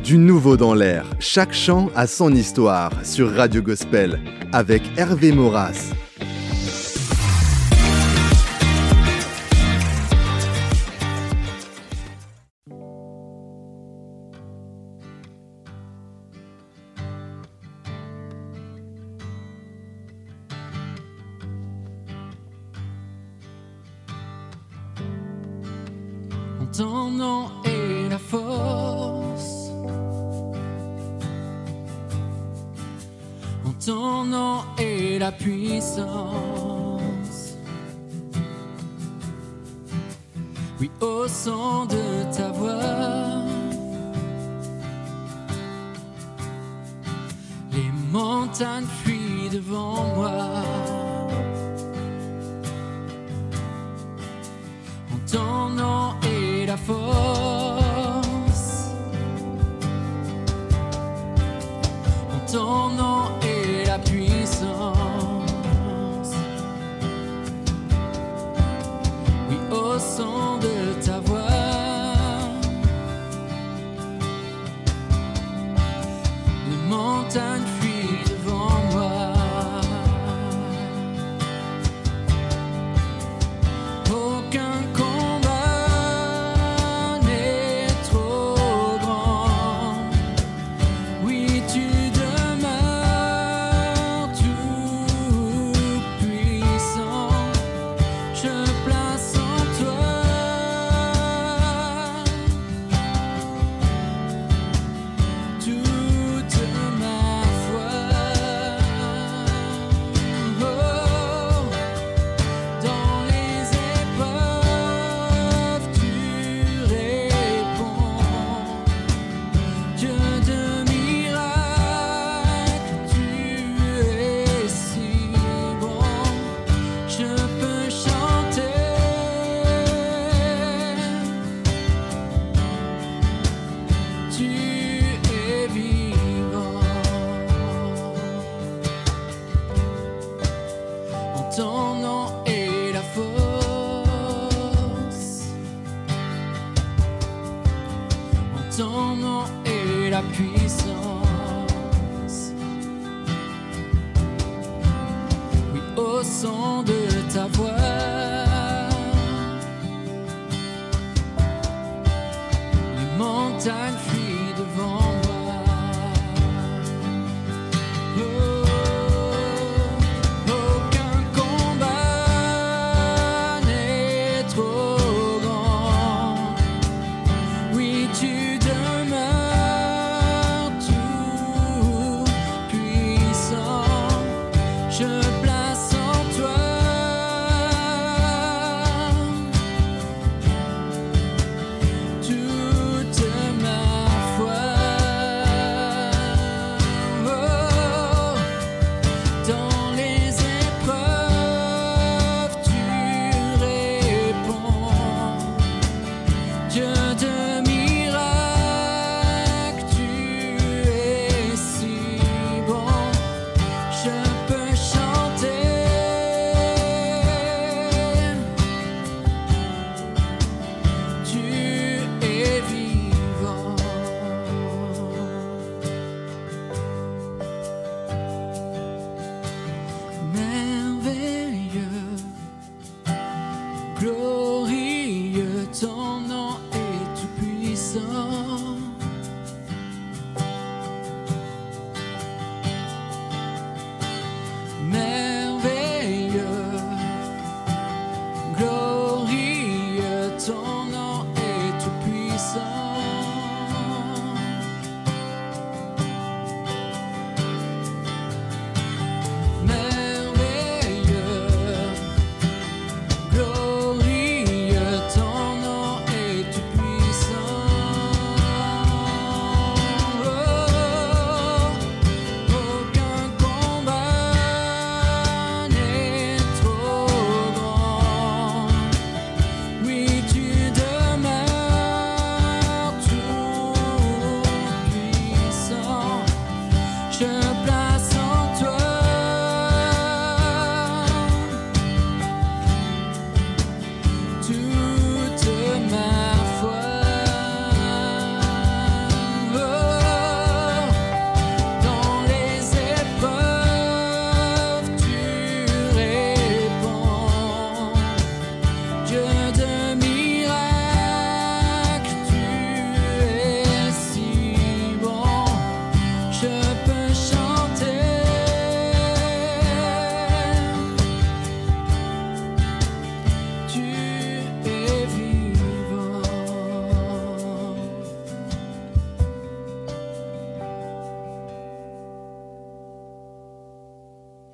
Du nouveau dans l'air, chaque chant a son histoire sur Radio Gospel avec Hervé Moras. Ton nom est la force, ton nom est la puissance. Oui, au son de ta voix, les montagnes fuient devant moi. Ton nom est la force, ton nom est la puissance. Oui, au son de ta voix, les montagnes fuient devant moi. Aucun ton nom est la force, ton nom est la puissance. Oui, au son de ta voix, les montagnes fuient devant moi.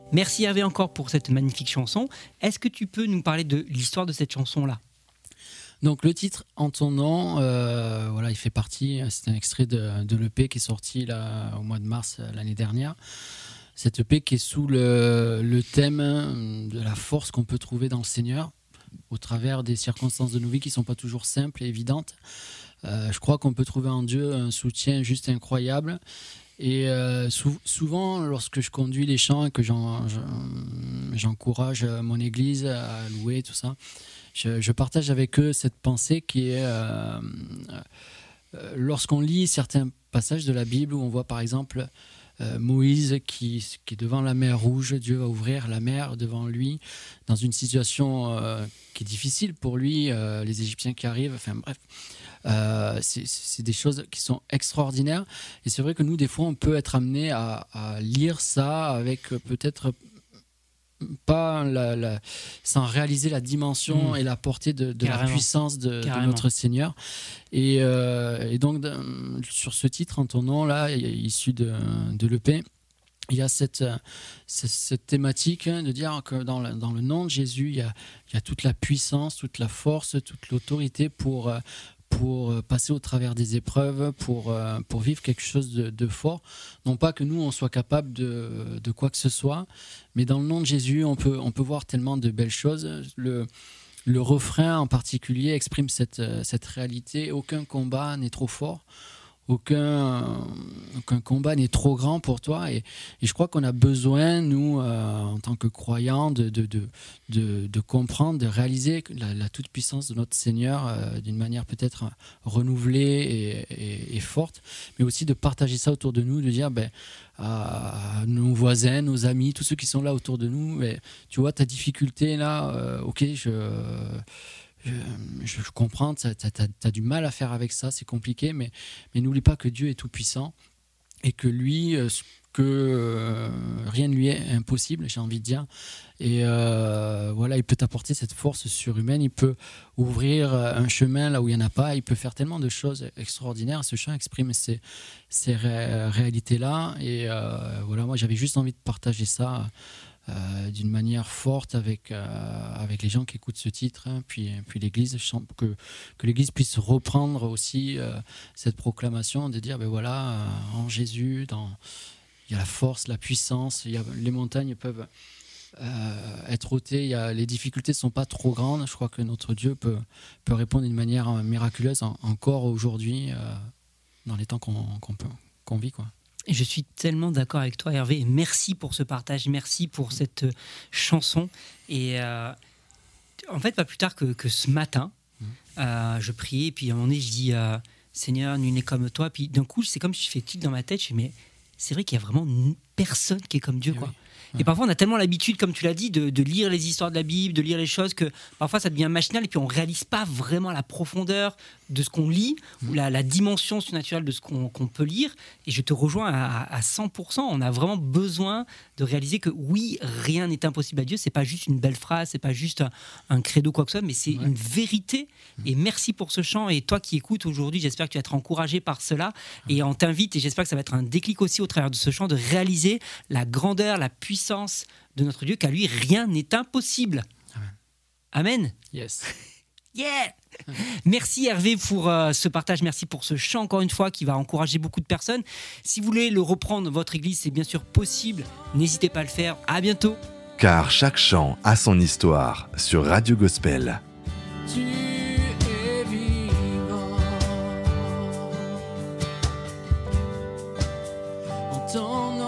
Merci Hervé encore pour cette magnifique chanson. Est-ce que tu peux nous parler de l'histoire de cette chanson-là ? Donc le titre En ton nom, voilà, il fait partie, c'est un extrait de l'EP qui est sorti là, au mois de mars l'année dernière. Cette EP qui est sous le thème de la force qu'on peut trouver dans le Seigneur au travers des circonstances de nos vies qui ne sont pas toujours simples et évidentes. Je crois qu'on peut trouver en Dieu un soutien juste incroyable. Et souvent, lorsque je conduis les chants et que j'encourage mon église à louer, tout ça, je partage avec eux cette pensée qui est... lorsqu'on lit certains passages de la Bible où on voit par exemple Moïse qui est devant la mer Rouge, Dieu va ouvrir la mer devant lui dans une situation qui est difficile pour lui, les Égyptiens qui arrivent, enfin bref. C'est des choses qui sont extraordinaires et c'est vrai que nous des fois on peut être amené à lire ça avec peut-être pas sans réaliser la dimension et la portée de la puissance de notre Seigneur et donc sur ce titre En ton nom là issu de l'EP, il y a cette thématique de dire que dans le nom de Jésus il y a toute la puissance, toute la force, toute l'autorité pour passer au travers des épreuves, pour vivre quelque chose de fort. Non pas que nous, on soit capable de quoi que ce soit, mais dans le nom de Jésus, on peut voir tellement de belles choses. Le refrain en particulier exprime cette réalité. Aucun combat n'est trop fort. Aucun combat n'est trop grand pour toi et je crois qu'on a besoin nous en tant que croyants de comprendre, de réaliser la toute puissance de notre Seigneur d'une manière peut-être renouvelée et forte, mais aussi de partager ça autour de nous, de dire à nos voisins, nos amis, tous ceux qui sont là autour de nous, mais tu vois ta difficulté là, ok, je comprends, tu as du mal à faire avec ça, c'est compliqué, mais n'oublie pas que Dieu est tout puissant et que lui, rien ne lui est impossible, j'ai envie de dire. Et voilà, il peut t'apporter cette force surhumaine, il peut ouvrir un chemin là où il n'y en a pas, il peut faire tellement de choses extraordinaires. Ce chant exprime ces réalités-là. Et voilà, moi j'avais juste envie de partager ça d'une manière forte avec les gens qui écoutent ce titre, hein, puis l'Église, que l'Église puisse reprendre aussi cette proclamation de dire voilà, en Jésus, il y a la force, la puissance, les montagnes peuvent être ôtées, les difficultés ne sont pas trop grandes. Je crois que notre Dieu peut répondre d'une manière miraculeuse encore aujourd'hui dans les temps qu'on vit, quoi. Et je suis tellement d'accord avec toi, Hervé. Et merci pour ce partage, merci pour cette chanson. Et en fait, pas plus tard que ce matin, je priais, et puis à un moment donné, je dis Seigneur, nul n'est comme toi. Puis d'un coup, c'est comme si je fais tilt dans ma tête. Je dis, mais c'est vrai qu'il y a vraiment personne qui est comme Dieu, quoi. Et parfois, on a tellement l'habitude, comme tu l'as dit, de lire les histoires de la Bible, de lire les choses, que parfois ça devient machinal et puis on ne réalise pas vraiment la profondeur de ce qu'on lit, ou la dimension surnaturelle de ce qu'on peut lire. Et je te rejoins à 100%. On a vraiment besoin de réaliser que oui, rien n'est impossible à Dieu. Ce n'est pas juste une belle phrase, ce n'est pas juste un credo, quoi que ce soit, mais c'est une vérité. Et merci pour ce chant. Et toi qui écoutes aujourd'hui, j'espère que tu vas être encouragé par cela. Et on t'invite, et j'espère que ça va être un déclic aussi au travers de ce chant, de réaliser la grandeur, la puissance de notre Dieu, qu'à lui, rien n'est impossible. Amen. Yes. Yeah. Merci Hervé pour ce partage, merci pour ce chant encore une fois qui va encourager beaucoup de personnes. Si vous voulez le reprendre dans votre église, c'est bien sûr possible, n'hésitez pas à le faire. À bientôt. Car chaque chant a son histoire sur Radio Gospel. Tu es vivant en ton nom.